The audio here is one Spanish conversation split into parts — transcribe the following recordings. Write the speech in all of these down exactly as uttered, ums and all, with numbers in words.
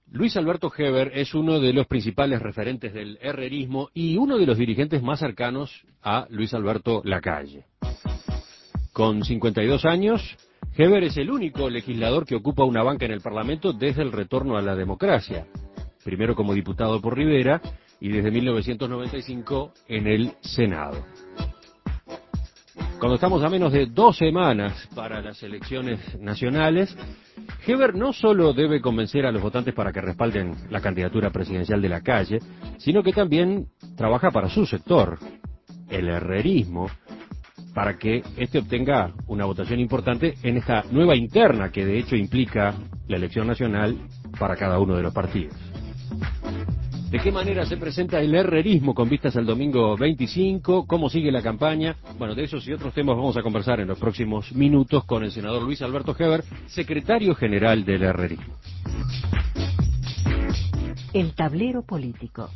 Luis Alberto Heber es uno de los principales referentes del herrerismo y uno de los dirigentes más cercanos a Luis Alberto Lacalle. Con cincuenta y dos años, Heber es el único legislador que ocupa una banca en el Parlamento desde el retorno a la democracia, primero como diputado por Rivera y desde mil novecientos noventa y cinco en el Senado. Cuando estamos a menos de dos semanas para las elecciones nacionales, Heber no solo debe convencer a los votantes para que respalden la candidatura presidencial de Lacalle, sino que también trabaja para su sector, el herrerismo, para que éste obtenga una votación importante en esta nueva interna que de hecho implica la elección nacional para cada uno de los partidos. ¿De qué manera se presenta el herrerismo con vistas al domingo veinticinco? ¿Cómo sigue la campaña? Bueno, de esos y otros temas vamos a conversar en los próximos minutos con el senador Luis Alberto Heber, secretario general del herrerismo. El tablero político.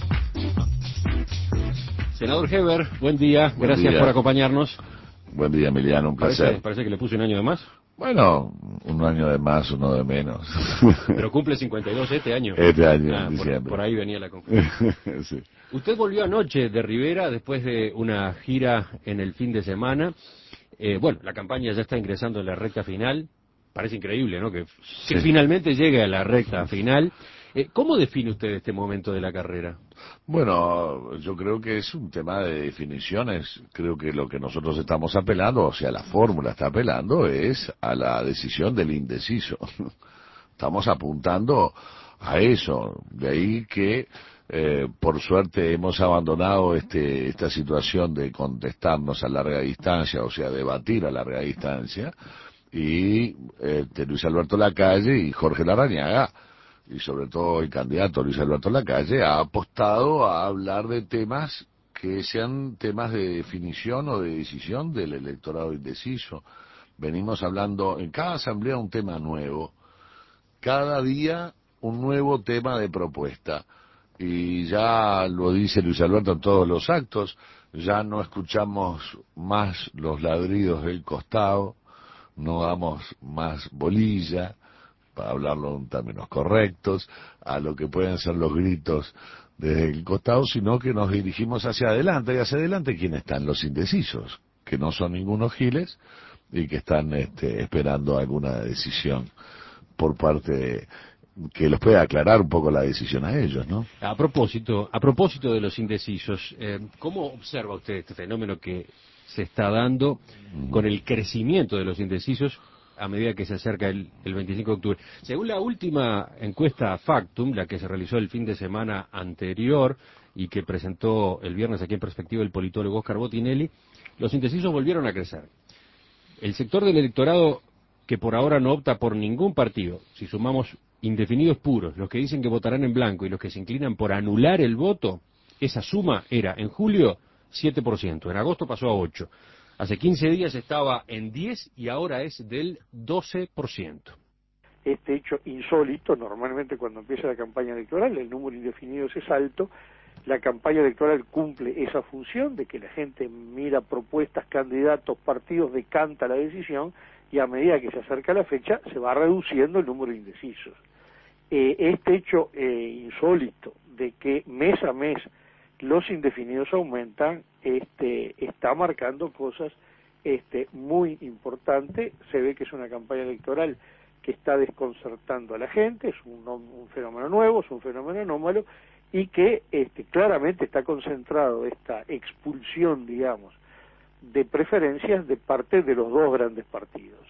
Senador Heber, buen día, Buen gracias día. por acompañarnos. Buen día, Emiliano, un placer. Parece, parece que le puse un año de más. Bueno, un año de más, uno de menos. Pero cumple cincuenta y dos este año. Este año, ah, en por, diciembre. por ahí venía la confusión. Sí. Usted volvió anoche de Rivera después de una gira en el fin de semana. Eh, bueno, la campaña ya está ingresando en la recta final. Parece increíble, ¿no? Que, Sí. que finalmente llegue a la recta final. Eh, ¿Cómo define usted este momento de la carrera? Bueno, yo creo que es un tema de definiciones. Creo que lo que nosotros estamos apelando, o sea, la fórmula está apelando, es a la decisión del indeciso. Estamos apuntando a eso. De ahí que, eh, por suerte, hemos abandonado este, esta situación de contestarnos a larga distancia, o sea, debatir a larga distancia, y eh, de Luis Alberto Lacalle y Jorge Larrañaga, y sobre todo el candidato Luis Alberto Lacalle, ha apostado a hablar de temas que sean temas de definición o de decisión del electorado indeciso. Venimos hablando en cada asamblea un tema nuevo, cada día un nuevo tema de propuesta, y ya lo dice Luis Alberto en todos los actos, ya no escuchamos más los ladridos del costado, no damos más bolilla, para hablarlo en términos correctos, a lo que pueden ser los gritos desde el costado, sino que nos dirigimos hacia adelante. Y hacia adelante, ¿quiénes están? Los indecisos, que no son ningunos giles y que están este, esperando alguna decisión por parte de, que los pueda aclarar un poco la decisión a ellos, ¿no? A propósito, a propósito de los indecisos, eh, ¿cómo observa usted este fenómeno que se está dando con el crecimiento de los indecisos a medida que se acerca el, el veinticinco de octubre? Según la última encuesta Factum, la que se realizó el fin de semana anterior y que presentó el viernes aquí en Perspectiva el politólogo Oscar Botinelli, los indecisos volvieron a crecer. El sector del electorado que por ahora no opta por ningún partido, si sumamos indefinidos puros, los que dicen que votarán en blanco y los que se inclinan por anular el voto, esa suma era en julio siete por ciento, en agosto pasó a ocho por ciento. Hace quince días estaba en diez y ahora es del doce por ciento. Este hecho insólito, normalmente cuando empieza la campaña electoral el número indefinido es alto, la campaña electoral cumple esa función de que la gente mira propuestas, candidatos, partidos, decanta la decisión y a medida que se acerca la fecha se va reduciendo el número de indecisos. Eh, este hecho eh, insólito de que mes a mes los indefinidos aumentan, este, está marcando cosas este, muy importantes. Se ve que es una campaña electoral que está desconcertando a la gente, es un, un fenómeno nuevo, es un fenómeno anómalo, y que este, claramente está concentrado esta expulsión, digamos, de preferencias de parte de los dos grandes partidos.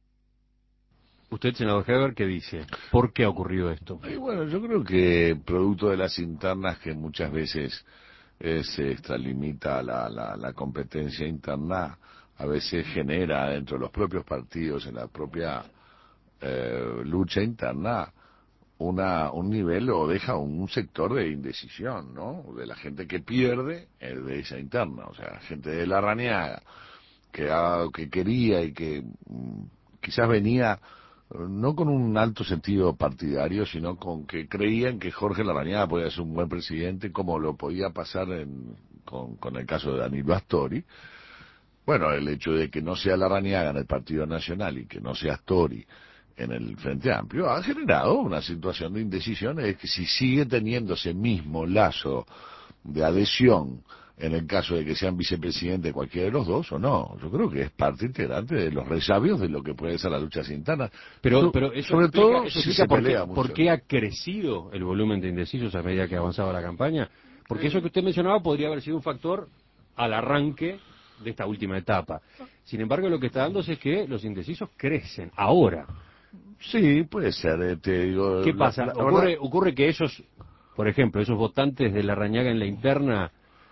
Usted, senador Heber, ¿qué dice? ¿Por qué ha ocurrido esto? Y bueno, yo creo que producto de las internas que muchas veces eh, se extralimita la, la, la competencia interna, a veces genera dentro de los propios partidos, en la propia eh, lucha interna, una un nivel o deja un, un sector de indecisión, ¿no? De la gente que pierde eh, de esa interna, o sea, gente de Larrañaga, que, ha, que quería y que mm, quizás venía no con un alto sentido partidario, sino con que creían que Jorge Larrañaga podía ser un buen presidente, como lo podía pasar en, con, con el caso de Danilo Astori. Bueno, el hecho de que no sea Larrañaga en el Partido Nacional y que no sea Astori en el Frente Amplio ha generado una situación de indecisión, es que si sigue teniendo ese mismo lazo de adhesión en el caso de que sean vicepresidente cualquiera de los dos o no. Yo creo que es parte integrante de los resabios de lo que puede ser las luchas internas. Pero, so, pero eso sobre explica, todo eso si explica se por, pelea qué, mucho. por qué ha crecido el volumen de indecisos a medida que avanzaba la campaña. Porque eso que usted mencionaba podría haber sido un factor al arranque de esta última etapa. Sin embargo, lo que está dándose es que los indecisos crecen ahora. Sí, puede ser. Eh, te digo, ¿Qué la, pasa? la, ocurre, verdad... ocurre que esos, por ejemplo, esos votantes de Larrañaga en la interna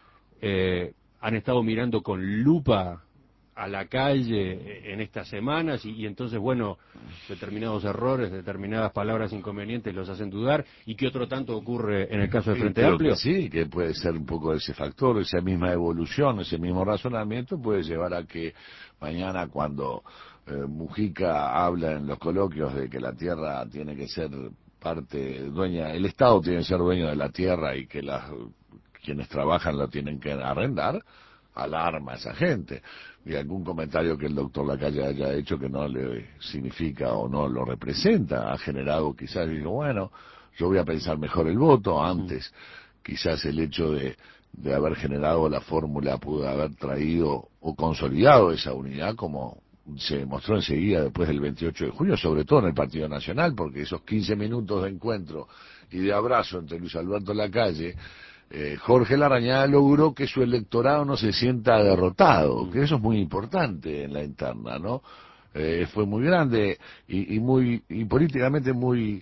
eh, han estado mirando con lupa a la calle en estas semanas y, y entonces, bueno, determinados errores, determinadas palabras inconvenientes los hacen dudar. ¿Y qué otro tanto ocurre en el caso del Frente creo Amplio? Que sí, que puede ser un poco ese factor, esa misma evolución, ese mismo razonamiento puede llevar a que mañana cuando eh, Mujica habla en los coloquios de que la tierra tiene que ser parte dueña, el Estado tiene que ser dueño de la tierra y que las quienes trabajan la tienen que arrendar, alarma a esa gente. Y algún comentario que el doctor Lacalle haya hecho que no le significa o no lo representa, ha generado quizás, digo, bueno, yo voy a pensar mejor el voto, antes quizás el hecho de, de haber generado la fórmula pudo haber traído o consolidado esa unidad como se demostró enseguida después del veintiocho de junio, sobre todo en el Partido Nacional, porque esos quince minutos de encuentro y de abrazo entre Luis Alberto Lacalle, Eh, Jorge Larrañaga logró que su electorado no se sienta derrotado, que eso es muy importante en la interna, ¿no? Eh, fue muy grande y, y muy y políticamente muy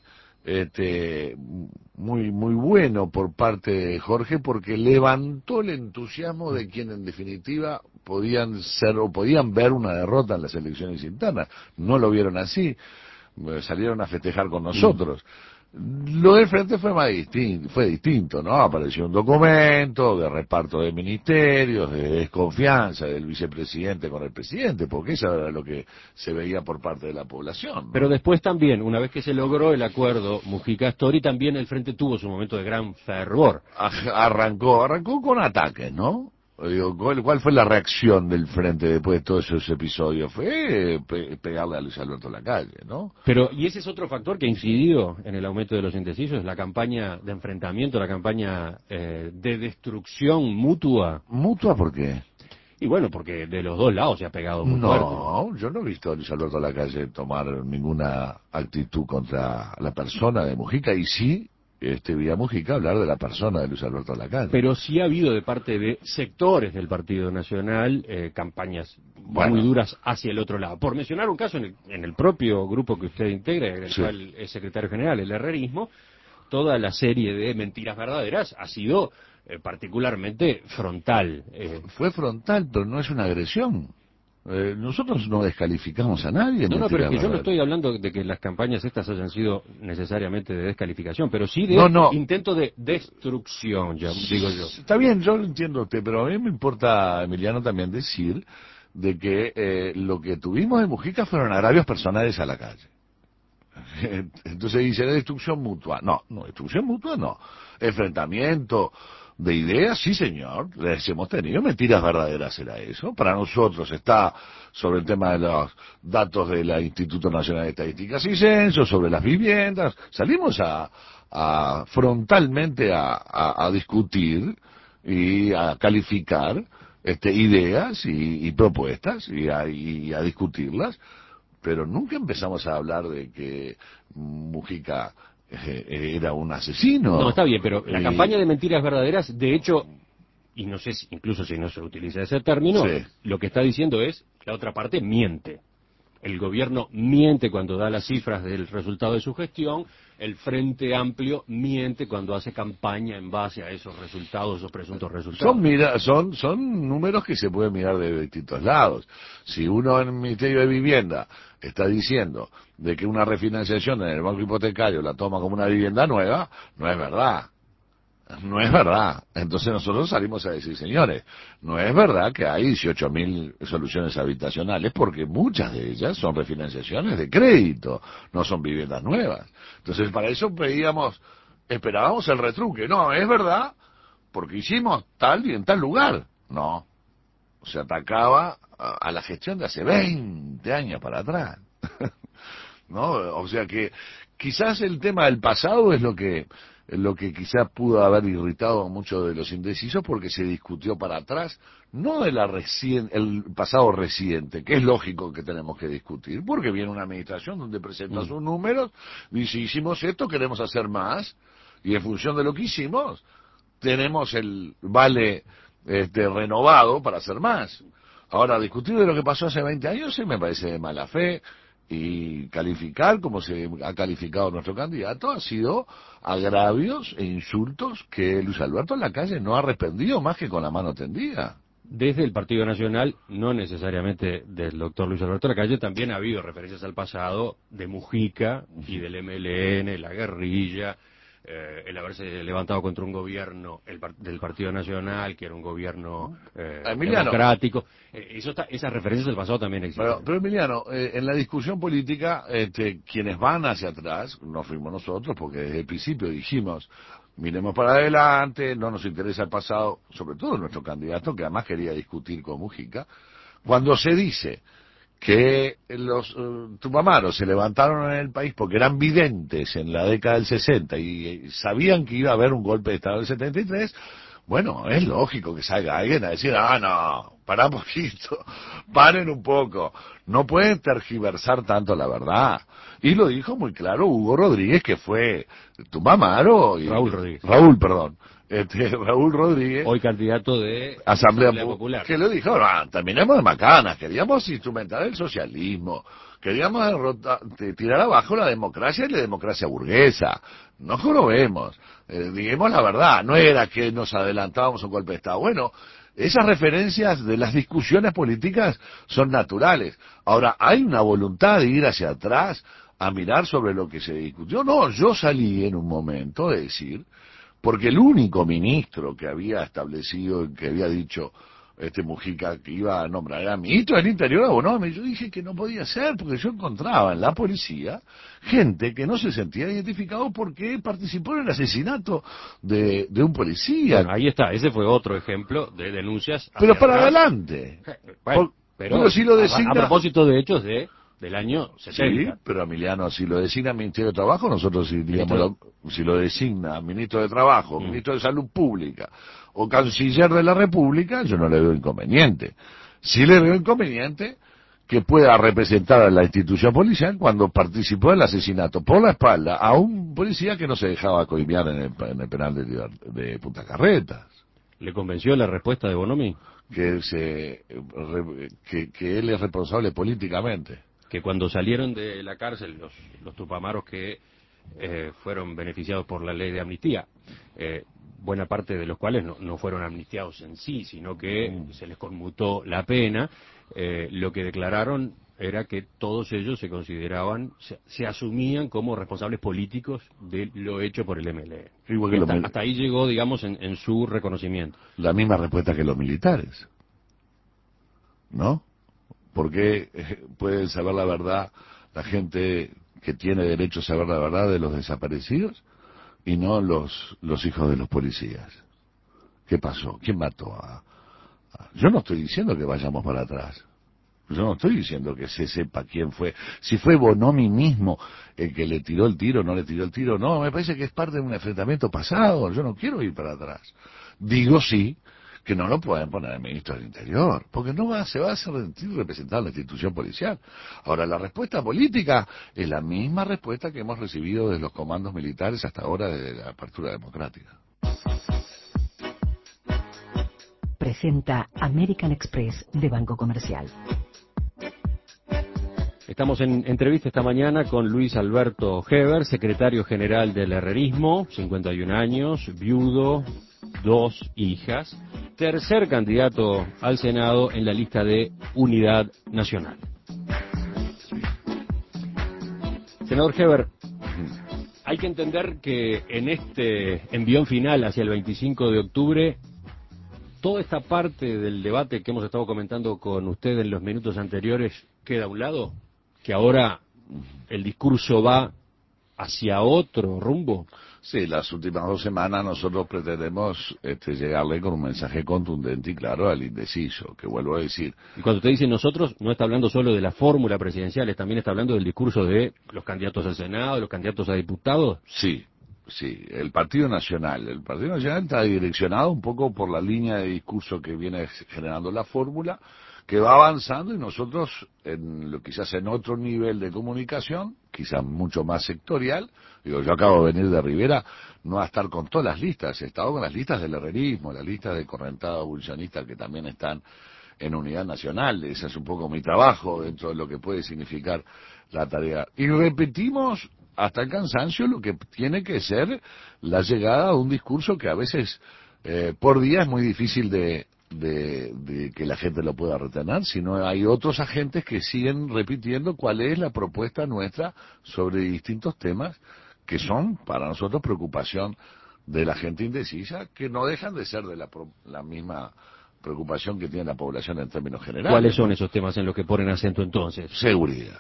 este muy muy bueno por parte de Jorge porque levantó el entusiasmo de quien en definitiva podían ser o podían ver una derrota en las elecciones internas. No lo vieron así, salieron a festejar con nosotros. Lo del frente fue más distinto, fue distinto, ¿no? Apareció un documento de reparto de ministerios, de desconfianza del vicepresidente con el presidente, porque eso era lo que se veía por parte de la población, ¿no? Pero después también, una vez que se logró el acuerdo Mujica-Astori, también el Frente tuvo su momento de gran fervor. Arrancó, arrancó con ataques, ¿no? Digo, ¿cuál, ¿cuál fue la reacción del Frente después de todos esos episodios? Fue pe pegarle a Luis Alberto Lacalle, ¿no? Pero, y ese es otro factor que ha incidido en el aumento de los indecisos, la campaña de enfrentamiento, la campaña eh, de destrucción mutua. ¿Mutua por qué? Y bueno, porque de los dos lados se ha pegado muy no, fuerte. No, yo no he visto a Luis Alberto Lacalle tomar ninguna actitud contra la persona de Mujica, y sí este vi a Mujica hablar de la persona de Luis Alberto Lacalle. Pero sí ha habido de parte de sectores del Partido Nacional eh, campañas bueno. muy duras hacia el otro lado. Por mencionar un caso en el, en el propio grupo que usted integra, en el sí. cual es secretario general, el herrerismo, toda la serie de mentiras verdaderas ha sido eh, particularmente frontal. Eh. Fue frontal, pero no es una agresión. Eh, nosotros no descalificamos a nadie. No, no, pero es que yo no estoy hablando de que las campañas estas hayan sido necesariamente de descalificación, pero sí de no, no. intento de destrucción, ya digo yo. Está bien, yo lo entiendo usted, pero a mí me importa, Emiliano, también decir de que eh, lo que tuvimos de Mujica fueron agravios personales a la calle. Entonces dice, destrucción mutua. No, no, destrucción mutua no. Enfrentamiento de ideas, sí señor, les hemos tenido. Mentiras verdaderas era eso. Para nosotros está sobre el tema de los datos del Instituto Nacional de Estadísticas y Censos, sobre las viviendas. Salimos a, a frontalmente a, a, a discutir y a calificar este, ideas y, y propuestas y a, y a discutirlas, pero nunca empezamos a hablar de que Mujica Eh, era un asesino. No, está bien, pero la y... campaña de mentiras verdaderas, de hecho, y no sé si, incluso si no se utiliza ese término, sí. lo que está diciendo es, la otra parte miente. El gobierno miente cuando da las cifras del resultado de su gestión, el Frente Amplio miente cuando hace campaña en base a esos resultados, esos presuntos resultados. Son, mira, son, son números que se pueden mirar de distintos lados. Si uno en el Ministerio de Vivienda está diciendo de que una refinanciación en el banco hipotecario la toma como una vivienda nueva, no es verdad. No es verdad. Entonces nosotros salimos a decir, señores, no es verdad que hay dieciocho mil soluciones habitacionales, porque muchas de ellas son refinanciaciones de crédito, no son viviendas nuevas. Entonces para eso pedíamos, esperábamos el retruque. No, es verdad, porque hicimos tal y en tal lugar. No, se atacaba a, a la gestión de hace veinte años para atrás. ¿no? O sea que quizás el tema del pasado es lo que lo que quizás pudo haber irritado a muchos de los indecisos, porque se discutió para atrás, no de la recien, el pasado reciente, que es lógico que tenemos que discutir, porque viene una administración donde presenta mm. sus números, dice, hicimos esto, queremos hacer más, y en función de lo que hicimos, tenemos el vale este, renovado para hacer más. Ahora, discutir de lo que pasó hace veinte años sí me parece de mala fe, y calificar como se ha calificado nuestro candidato ha sido agravios e insultos que Luis Alberto Lacalle no ha respondido más que con la mano tendida. Desde el Partido Nacional, no necesariamente del doctor Luis Alberto Lacalle, también ha habido referencias al pasado de Mujica y del M L N, la guerrilla, eh, el haberse levantado contra un gobierno el, del Partido Nacional, que era un gobierno eh, democrático. Eh, eso está, esas referencias del pasado también existen. Pero, pero Emiliano, eh, en la discusión política, este, quienes van hacia atrás, no fuimos nosotros, porque desde el principio dijimos, miremos para adelante, no nos interesa el pasado, sobre todo nuestro candidato, que además quería discutir con Mujica. Cuando se dice que los uh, tupamaros se levantaron en el país porque eran videntes en la década del sesenta y, y sabían que iba a haber un golpe de Estado del setenta y tres, bueno, es lógico que salga alguien a decir, ah, no, pará un poquito, paren un poco, no pueden tergiversar tanto la verdad. Y lo dijo muy claro Hugo Rodríguez, que fue Tupamaro y Raúl Rodríguez. Raúl, perdón. Este, Raúl Rodríguez, hoy candidato de Asamblea, Asamblea Popular, que lo dijo, no, terminemos de macanas, queríamos instrumentar el socialismo, queríamos derrotar, tirar abajo la democracia y la democracia burguesa, no jorobemos, eh, digamos la verdad, no era que nos adelantábamos a un golpe de Estado. Bueno, esas referencias de las discusiones políticas son naturales. Ahora, ¿hay una voluntad de ir hacia atrás a mirar sobre lo que se discutió? No, yo salí en un momento de decir, porque el único ministro que había establecido, que había dicho este Mujica que iba a nombrar era ministro del Interior a Bonomi, yo dije que no podía ser, porque yo encontraba en la policía gente que no se sentía identificado porque participó en el asesinato de, de un policía. Bueno, ahí está, ese fue otro ejemplo de denuncias. Pero para atrás. Adelante. Bueno, Por, pero, pero si lo designa, a, a propósito de hechos de del año setenta. Sí, pero Emiliano, si lo designa Ministerio de Trabajo, nosotros si, digamos, lo, si lo designa Ministro de Trabajo, mm. Ministro de Salud Pública o Canciller de la República, yo no le veo inconveniente. Sí le veo inconveniente que pueda representar a la institución policial cuando participó del asesinato por la espalda a un policía que no se dejaba coimear en el, en el penal de, de Punta Carretas. ¿Le convenció la respuesta de Bonomi? Que, se, que, que él es responsable políticamente. Que cuando salieron de la cárcel los, los tupamaros que eh, fueron beneficiados por la ley de amnistía, eh, buena parte de los cuales no, no fueron amnistiados en sí, sino que mm. se les conmutó la pena, eh, lo que declararon era que todos ellos se consideraban, se, se asumían como responsables políticos de lo hecho por el M L N. Igual que hasta, los hasta ahí llegó, digamos, en, en su reconocimiento. La misma respuesta que los militares, ¿no? Porque pueden saber la verdad la gente que tiene derecho a saber la verdad de los desaparecidos y no los los hijos de los policías. ¿Qué pasó? ¿Quién mató a, a...? Yo no estoy diciendo que vayamos para atrás. Yo no estoy diciendo que se sepa quién fue. Si fue Bonomi mismo el que le tiró el tiro, no le tiró el tiro, no, me parece que es parte de un enfrentamiento pasado. Yo no quiero ir para atrás. Digo sí, que no lo pueden poner el ministro del Interior, porque no va, se va a sentir representar la institución policial. Ahora, la respuesta política es la misma respuesta que hemos recibido de los comandos militares hasta ahora de la apertura democrática. Presenta American Express de Banco Comercial. Estamos en entrevista esta mañana con Luis Alberto Heber, secretario general del Herrerismo, cincuenta y un años, viudo, dos hijas, tercer candidato al Senado en la lista de Unidad Nacional. Senador Heber, hay que entender que en este envión final hacia el veinticinco de octubre, toda esta parte del debate que hemos estado comentando con usted en los minutos anteriores queda a un lado, que ahora el discurso va hacia otro rumbo? Sí, las últimas dos semanas nosotros pretendemos este, llegarle con un mensaje contundente y claro al indeciso, que vuelvo a decir. Y cuando usted dice nosotros, no está hablando solo de la fórmula presidencial, también está hablando del discurso de los candidatos al Senado, de los candidatos a diputados. Sí, sí, el Partido Nacional. El Partido Nacional está direccionado un poco por la línea de discurso que viene generando la fórmula, que va avanzando y nosotros, en lo quizás en otro nivel de comunicación, quizás mucho más sectorial, digo, yo acabo de venir de Rivera, no a estar con todas las listas, he estado con las listas del herrerismo, las listas de correntada abolicionista que también están en unidad nacional, ese es un poco mi trabajo dentro de lo que puede significar la tarea. Y repetimos hasta el cansancio lo que tiene que ser la llegada a un discurso que a veces eh, por día es muy difícil de De, de que la gente lo pueda retener, sino hay otros agentes que siguen repitiendo cuál es la propuesta nuestra sobre distintos temas que son para nosotros preocupación de la gente indecisa, que no dejan de ser de la, la misma preocupación que tiene la población en términos generales. ¿Cuáles son ¿no? esos temas en los que ponen acento entonces? Seguridad.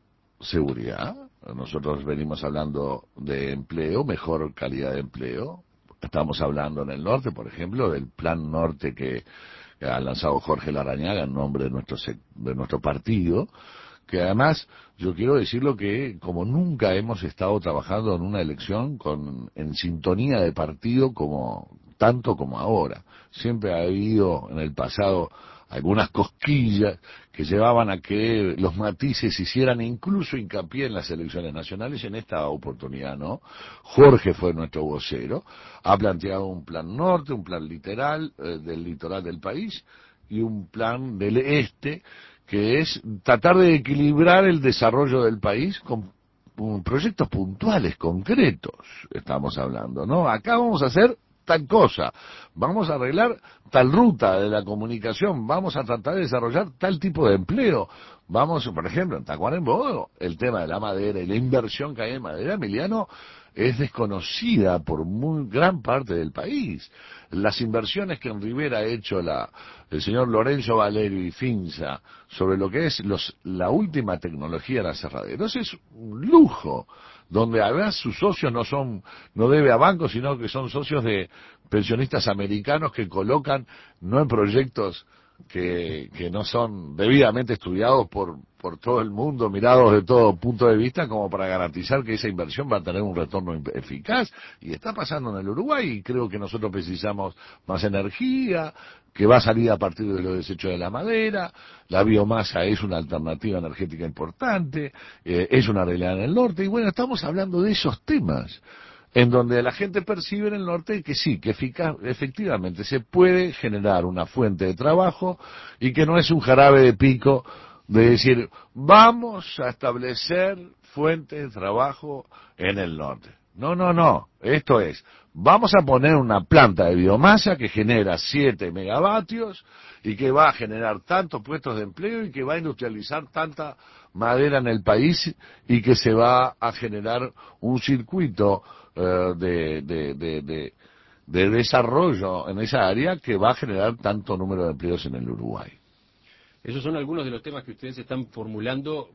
Seguridad. Nosotros venimos hablando de empleo, mejor calidad de empleo. Estamos hablando en el norte, por ejemplo, del Plan Norte que ha lanzado Jorge Larrañaga en nombre de nuestro de nuestro partido, que además yo quiero decirlo que como nunca hemos estado trabajando en una elección con en sintonía de partido como tanto como ahora. Siempre ha habido en el pasado algunas cosquillas que llevaban a que los matices hicieran incluso hincapié en las elecciones nacionales, y en esta oportunidad no. Jorge fue nuestro vocero, ha planteado un plan norte, un plan literal eh, del litoral del país y un plan del este, que es tratar de equilibrar el desarrollo del país con proyectos puntuales, concretos, estamos hablando, ¿no? Acá vamos a hacer tal cosa, vamos a arreglar tal ruta de la comunicación, vamos a tratar de desarrollar tal tipo de empleo, vamos, por ejemplo, en Tacuarembó, el tema de la madera y la inversión que hay en madera, Emiliano, es desconocida por muy gran parte del país. Las inversiones que en Rivera ha hecho la, el señor Lorenzo Valerio y Finza sobre lo que es los, la última tecnología de aserraderos es un lujo, donde además sus socios no son, no debe a bancos, sino que son socios de pensionistas americanos que colocan no en proyectos que, que no son debidamente estudiados por, por todo el mundo, mirados de todo punto de vista, como para garantizar que esa inversión va a tener un retorno eficaz, y está pasando en el Uruguay, y creo que nosotros precisamos más energía, que va a salir a partir de los desechos de la madera, la biomasa es una alternativa energética importante, eh, es una realidad en el norte, y bueno, estamos hablando de esos temas, en donde la gente percibe en el norte que sí, que eficaz, efectivamente se puede generar una fuente de trabajo y que no es un jarabe de pico de decir, vamos a establecer fuentes de trabajo en el norte. No, no, no, esto es, vamos a poner una planta de biomasa que genera siete megavatios y que va a generar tantos puestos de empleo y que va a industrializar tanta madera en el país y que se va a generar un circuito uh, de, de, de, de, de desarrollo en esa área que va a generar tanto número de empleos en el Uruguay. Esos son algunos de los temas que ustedes están formulando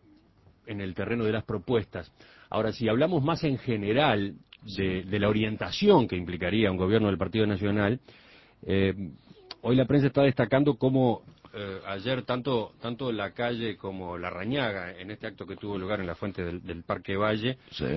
en el terreno de las propuestas. Ahora, si hablamos más en general de, de la orientación que implicaría un gobierno del Partido Nacional, eh, hoy la prensa está destacando cómo eh, ayer tanto tanto la calle como la Rañaga, en este acto que tuvo lugar en la fuente del, del Parque Valle, sí.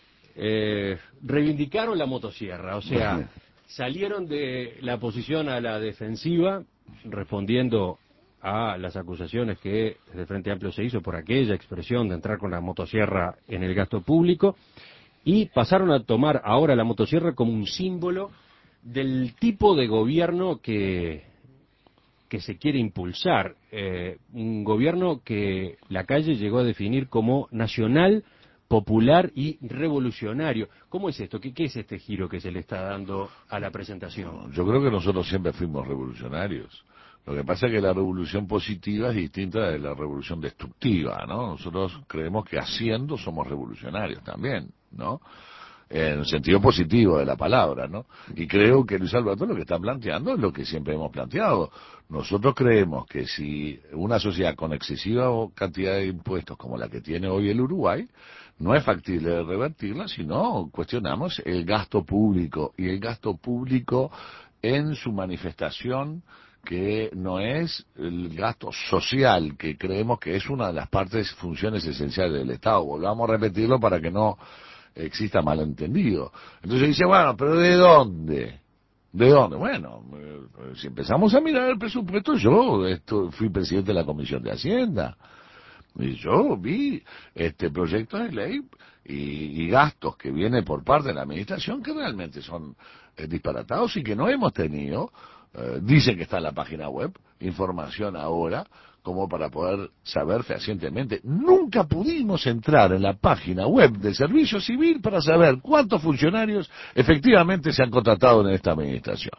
eh, reivindicaron la motosierra, o sea, salieron de la posición a la defensiva, respondiendo a las acusaciones que desde el Frente Amplio se hizo por aquella expresión de entrar con la motosierra en el gasto público, y pasaron a tomar ahora la motosierra como un símbolo del tipo de gobierno que, que se quiere impulsar, eh, un gobierno que la calle llegó a definir como nacional, popular y revolucionario. ¿Cómo es esto? ¿Qué, qué es este giro que se le está dando a la presentación? Yo creo que nosotros siempre fuimos revolucionarios. Lo que pasa es que la revolución positiva es distinta de la revolución destructiva, ¿no? Nosotros creemos que haciendo somos revolucionarios también, ¿no? en el sentido positivo de la palabra, ¿no? Y creo que Luis Alberto lo que está planteando es lo que siempre hemos planteado. Nosotros creemos que si una sociedad con excesiva cantidad de impuestos como la que tiene hoy el Uruguay, no es factible revertirla, sino cuestionamos el gasto público, y el gasto público en su manifestación, que no es el gasto social, que creemos que es una de las partes, funciones esenciales del Estado. Volvamos a repetirlo para que no exista malentendido. Entonces dice, bueno, pero ¿de dónde? ¿De dónde? Bueno, eh, si empezamos a mirar el presupuesto, yo esto, fui presidente de la Comisión de Hacienda, y yo vi este proyecto de ley y, y gastos que vienen por parte de la administración que realmente son eh, disparatados y que no hemos tenido, eh, dicen que está en la página web, información ahora, como para poder saber fehacientemente. Nunca pudimos entrar en la página web del Servicio Civil para saber cuántos funcionarios efectivamente se han contratado en esta administración.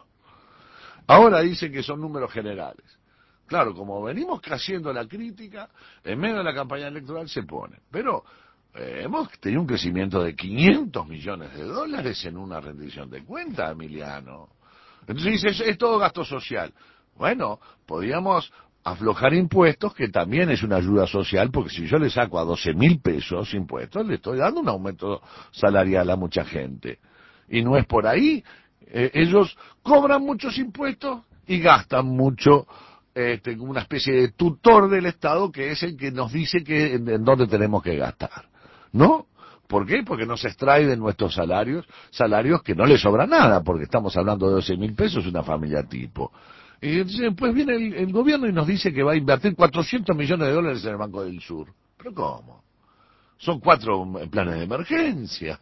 Ahora dicen que son números generales. Claro, como venimos haciendo la crítica, en medio de la campaña electoral se pone. Pero eh, hemos tenido un crecimiento de quinientos millones de dólares en una rendición de cuentas, Emiliano. Entonces dice, es, es todo gasto social. Bueno, podríamos aflojar impuestos, que también es una ayuda social, porque si yo le saco a doce mil pesos impuestos, le estoy dando un aumento salarial a mucha gente. Y no es por ahí. Eh, ellos cobran muchos impuestos y gastan mucho. Este, como una especie de tutor del Estado que es el que nos dice que en, en dónde tenemos que gastar, ¿no? ¿Por qué? Porque nos extrae de nuestros salarios, salarios que no le sobra nada, porque estamos hablando de doce mil pesos una familia tipo. Y entonces, pues viene el, el gobierno y nos dice que va a invertir cuatrocientos millones de dólares en el Banco del Sur. ¿Pero cómo? Son cuatro planes de emergencia.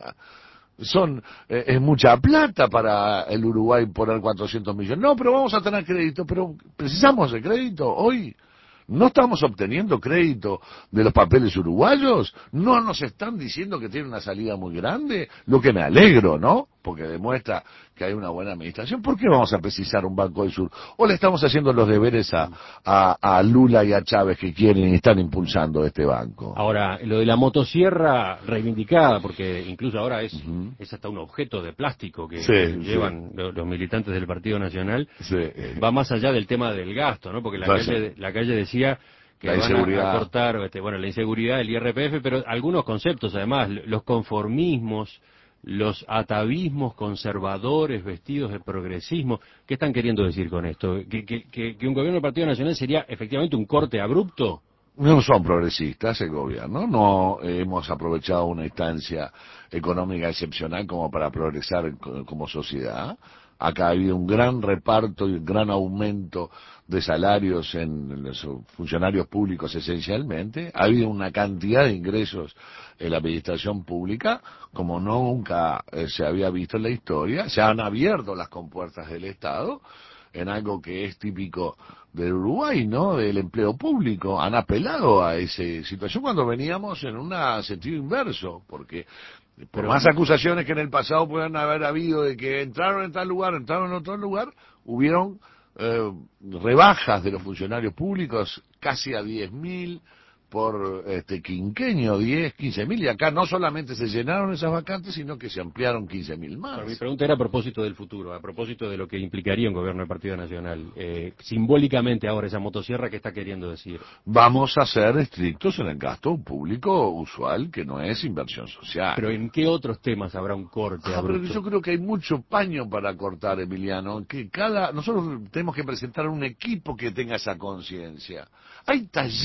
Son eh, es mucha plata para el Uruguay poner cuatrocientos millones. No, pero vamos a tener crédito, pero precisamos de crédito hoy. ¿No estamos obteniendo crédito de los papeles uruguayos? ¿No nos están diciendo que tiene una salida muy grande? Lo que me alegro, ¿no? Porque demuestra que hay una buena administración. ¿Por qué vamos a precisar un Banco del Sur? ¿O le estamos haciendo los deberes a, a, a Lula y a Chávez, que quieren y están impulsando este banco? Ahora, lo de la motosierra reivindicada, porque incluso ahora es, Uh-huh. es hasta un objeto de plástico que, Sí, que sí. llevan los, los militantes del Partido Nacional, Sí. va más allá del tema del gasto, ¿no? Porque la Vaya. calle, la calle decía que La van a, a inseguridad. cortar, este, bueno, la inseguridad, el I R P F, pero algunos conceptos, además, los conformismos, los atavismos conservadores vestidos de progresismo. ¿Qué están queriendo decir con esto? ¿Que, que, que, que un gobierno del Partido Nacional sería efectivamente un corte abrupto? No son progresistas el gobierno, no hemos aprovechado una instancia económica excepcional como para progresar como sociedad. Acá ha habido un gran reparto y un gran aumento de salarios en los funcionarios públicos esencialmente. Ha habido una cantidad de ingresos en la administración pública como nunca eh, se había visto en la historia. Se han abierto las compuertas del Estado en algo que es típico del Uruguay, ¿no? Del empleo público. Han apelado a esa situación cuando veníamos en un sentido inverso, porque por Pero más acusaciones que en el pasado puedan haber habido de que entraron en tal lugar, entraron en otro lugar, hubieron eh, rebajas de los funcionarios públicos casi a diez mil por este quinquenio, diez, quince mil, y acá no solamente se llenaron esas vacantes, sino que se ampliaron quince mil más. Bueno, mi pregunta era a propósito del futuro, a propósito de lo que implicaría un gobierno del Partido Nacional. Eh, simbólicamente ahora esa motosierra, ¿qué está queriendo decir? Vamos a ser estrictos en el gasto público usual, que no es inversión social. Pero ¿en qué otros temas habrá un corte Ah, pero abrupto? yo creo que hay mucho paño para cortar, Emiliano, que cada nosotros tenemos que presentar un equipo que tenga esa conciencia. Hay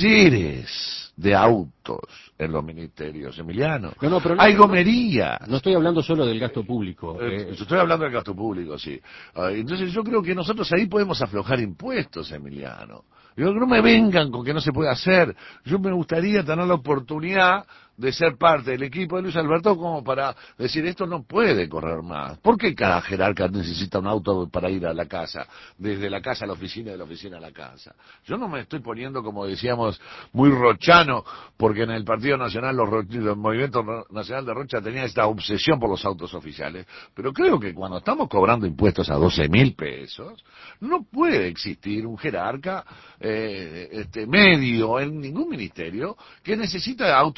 talleres de autos en los ministerios, Emiliano. No, no, pero no- hay gomería. No estoy hablando solo del gasto público. Eh, eh, yo estoy hablando del gasto público, sí. Ah, entonces yo creo que nosotros ahí podemos aflojar impuestos, Emiliano. Yo, no me vengan con que no se puede hacer. Yo me gustaría tener la oportunidad de ser parte del equipo de Luis Alberto como para decir esto no puede correr más. ¿Por qué cada jerarca necesita un auto para ir a la casa? Desde la casa a la oficina, de la oficina a la casa. Yo no me estoy poniendo, como decíamos, muy rochano, porque en el Partido Nacional, los, ro- el Movimiento Nacional de Rocha tenía esta obsesión por los autos oficiales, pero creo que cuando estamos cobrando impuestos a doce mil pesos, no puede existir un jerarca eh, este medio en ningún ministerio que necesita auto y chofer.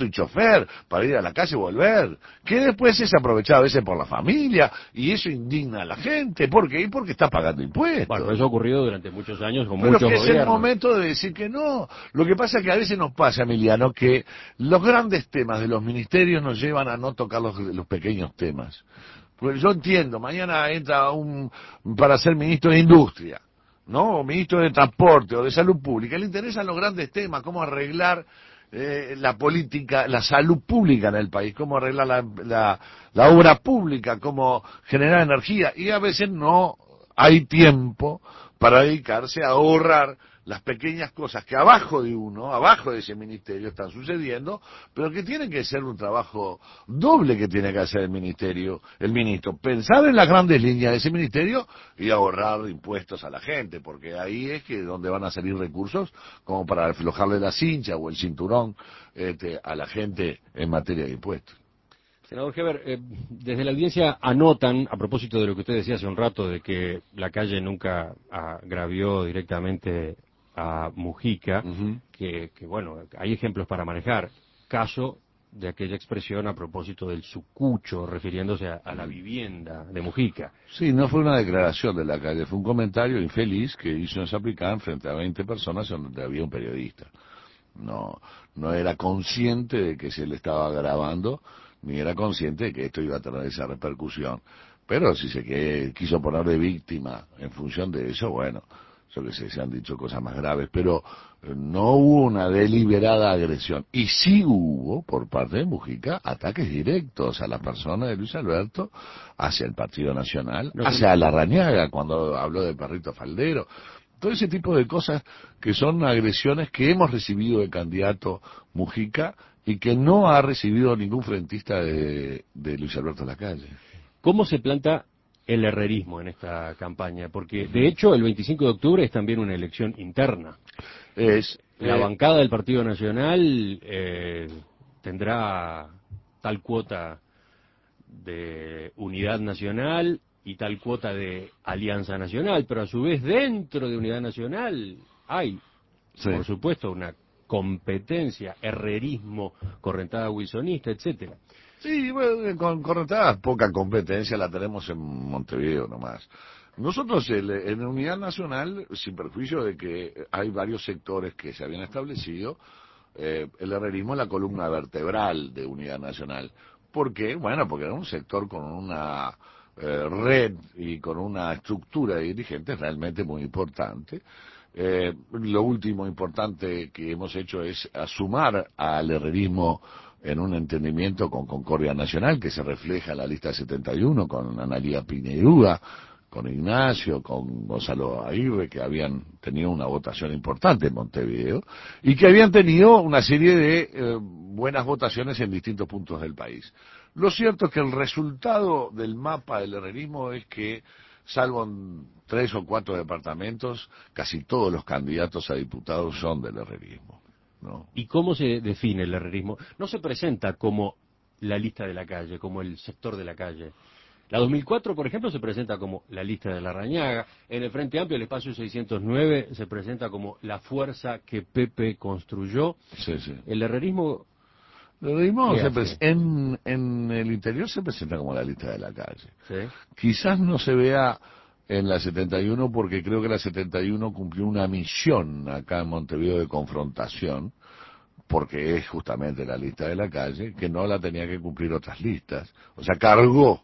volver, para ir a la calle volver, que después es aprovechado a veces por la familia, y eso indigna a la gente. ¿Por qué? Porque está pagando impuestos. Bueno, eso ha ocurrido durante muchos años con Pero muchos que gobiernos. es el momento de decir que no. Lo que pasa es que a veces nos pasa, Emiliano, que los grandes temas de los ministerios nos llevan a no tocar los, los pequeños temas. Pues yo entiendo, mañana entra un para ser ministro de Industria, ¿no? O ministro de Transporte o de Salud Pública. Le interesan los grandes temas, cómo arreglar eh, la política, la salud pública en el país, cómo arreglar la, la, la obra pública, cómo generar energía. Y a veces no hay tiempo para dedicarse a ahorrar las pequeñas cosas que abajo de uno, abajo de ese ministerio están sucediendo, pero que tiene que ser un trabajo doble que tiene que hacer el ministerio, el ministro, pensar en las grandes líneas de ese ministerio y ahorrar impuestos a la gente, porque ahí es que donde van a salir recursos como para aflojarle la cincha o el cinturón este, a la gente en materia de impuestos. Senador Heber, eh, desde la audiencia anotan, a propósito de lo que usted decía hace un rato, de que la calle nunca agravió directamente a Mujica, uh-huh. que, que, bueno, hay ejemplos para manejar. Caso de aquella expresión a propósito del sucucho, refiriéndose a, a la vivienda de Mujica. Sí, no fue una declaración de la calle, fue un comentario infeliz que hizo en Sapicán frente a veinte personas donde había un periodista. No, no era consciente de que se le estaba grabando, ni era consciente de que esto iba a tener esa repercusión. Pero si se que, quiso poner de víctima en función de eso, bueno, yo que sé, se han dicho cosas más graves, pero no hubo una deliberada agresión. Y sí hubo, por parte de Mujica, ataques directos a la persona de Luis Alberto, hacia el Partido Nacional, no, hacia Larrañaga, cuando habló del perrito faldero. Todo ese tipo de cosas que son agresiones que hemos recibido del candidato Mujica y que no ha recibido ningún frentista de, de Luis Alberto Lacalle. ¿Cómo se planta el herrerismo en esta campaña? Porque, de hecho, el veinticinco de octubre es también una elección interna. Es La eh, bancada del Partido Nacional eh, tendrá tal cuota de unidad nacional y tal cuota de alianza nacional, pero a su vez dentro de unidad nacional hay, sí. por supuesto, una competencia, herrerismo, correntada wilsonista, etcétera. Sí, bueno, con correntada poca competencia la tenemos en Montevideo nomás. Nosotros el, en Unidad Nacional, sin perjuicio de que hay varios sectores que se habían establecido, eh, el herrerismo es la columna vertebral de Unidad Nacional. ¿Por qué? Bueno, porque era un sector con una eh, red y con una estructura de dirigentes realmente muy importante. Eh, lo último importante que hemos hecho es sumar al herrerismo en un entendimiento con Concordia Nacional, que se refleja en la lista setenta y uno, con Analía Piñeruga, con Ignacio, con Gonzalo Aguirre, que habían tenido una votación importante en Montevideo, y que habían tenido una serie de eh, buenas votaciones en distintos puntos del país. Lo cierto es que el resultado del mapa del herrerismo es que, salvo en tres o cuatro departamentos, casi todos los candidatos a diputados son del herrerismo. ¿No? ¿Y cómo se define el herrerismo? No se presenta como la lista de la calle, como el sector de la calle. La dos mil cuatro, por ejemplo, se presenta como la lista de Larrañaga. En el Frente Amplio, el espacio seiscientos nueve se presenta como la fuerza que Pepe construyó. Sí, sí. El herrerismo... El herrerismo se pres- en, en el interior se presenta como la lista de la calle. ¿Sí? Quizás no se vea en la setenta y uno, porque creo que la setenta y uno cumplió una misión acá en Montevideo de confrontación, porque es justamente la lista de la calle, que no la tenía que cumplir otras listas. O sea, cargó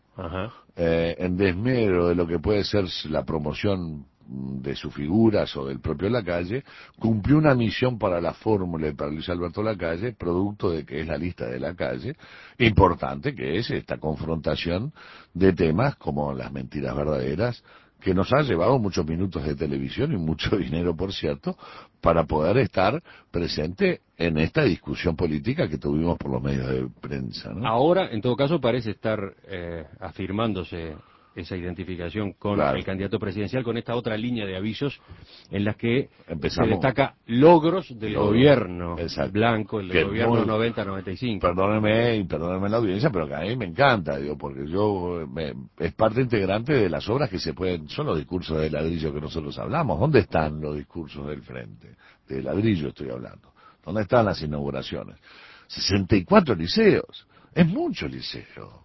eh, en desmedro de lo que puede ser la promoción de sus figuras o del propio Lacalle, cumplió una misión para la fórmula y para Luis Alberto Lacalle, producto de que es la lista de la calle, importante, que es esta confrontación de temas como las mentiras verdaderas, que nos han llevado muchos minutos de televisión y mucho dinero, por cierto, para poder estar presente en esta discusión política que tuvimos por los medios de prensa, ¿no? Ahora, en todo caso, parece estar eh, afirmándose esa identificación con claro. el candidato presidencial, con esta otra línea de avisos en las que Empezamos. se destaca logros del Logro. gobierno Exacto. blanco, el del gobierno muy... noventa noventa y cinco. Perdóneme, y perdóneme la audiencia, pero que a mí me encanta, digo, porque yo me, es parte integrante de las obras que se pueden, son los discursos de ladrillo que nosotros hablamos. ¿Dónde están los discursos del frente? De ladrillo estoy hablando. ¿Dónde están las inauguraciones? sesenta y cuatro liceos. Es mucho liceo.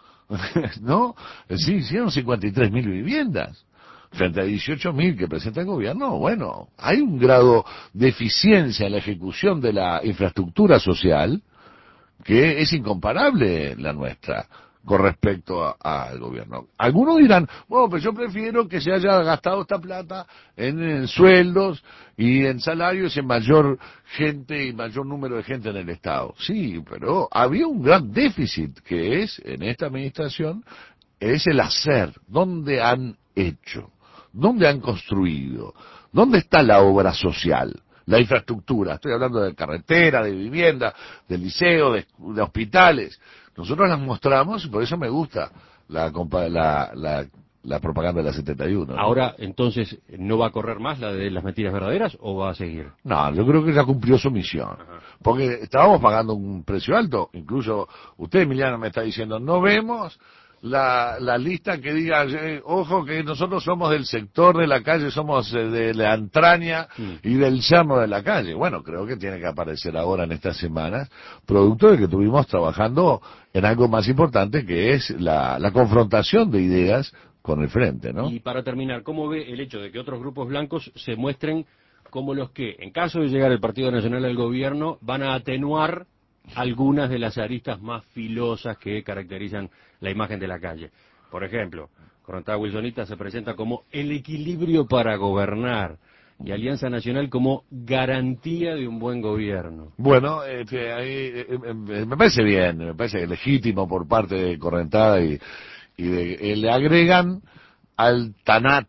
¿No? Sí, hicieron cincuenta y tres mil viviendas. Frente a dieciocho mil que presenta el gobierno, bueno, hay un grado de eficiencia en la ejecución de la infraestructura social que es incomparable la nuestra con respecto al gobierno. Algunos dirán, bueno, pues yo prefiero que se haya gastado esta plata en, en sueldos y en salarios y en mayor gente y mayor número de gente en el Estado. Sí, pero había un gran déficit que es, en esta administración, es el hacer. ¿Dónde han hecho? ¿Dónde han construido? ¿Dónde está la obra social? La infraestructura, estoy hablando de carretera, de vivienda, de liceo, de, de hospitales. Nosotros las mostramos y por eso me gusta la, la, la, la propaganda de la setenta y uno. ¿No? Ahora, entonces, ¿no va a correr más la de las mentiras verdaderas o va a seguir? No, yo creo que ya cumplió su misión. Ajá. Porque estábamos pagando un precio alto. Incluso usted, Emiliano, me está diciendo, no vemos la, la lista que diga, eh, ojo que nosotros somos del sector de la calle, somos eh, de la entraña mm. y del llano de la calle. Bueno, creo que tiene que aparecer ahora en estas semanas, producto de que estuvimos trabajando en algo más importante que es la, la confrontación de ideas con el frente, ¿no? Y para terminar, ¿cómo ve el hecho de que otros grupos blancos se muestren como los que, en caso de llegar el Partido Nacional al gobierno, van a atenuar algunas de las aristas más filosas que caracterizan la imagen de la calle? Por ejemplo, Corontada Wilsonita se presenta como el equilibrio para gobernar y Alianza Nacional como garantía de un buen gobierno. Bueno, este, ahí, eh, eh, me parece bien, me parece legítimo por parte de Correntada y, y de, eh, le agregan al Tanat,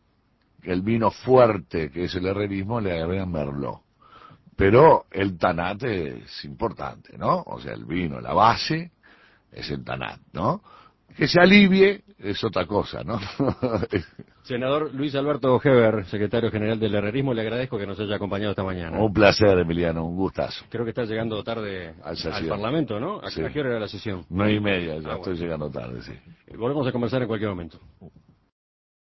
el vino fuerte que es el herrerismo, le agregan Merlot. Pero el Tanat es importante, ¿no? O sea, el vino, la base es el Tanat, ¿no? Que se alivie es otra cosa, ¿no? Senador Luis Alberto Heber, secretario general del Herrerismo, le agradezco que nos haya acompañado esta mañana. Un placer, Emiliano, un gustazo. Creo que está llegando tarde al, al Parlamento, ¿no? ¿A, sí. ¿A qué hora era la sesión? Nueve y media, ya ah, estoy bueno. llegando tarde, sí. Volvemos a conversar en cualquier momento.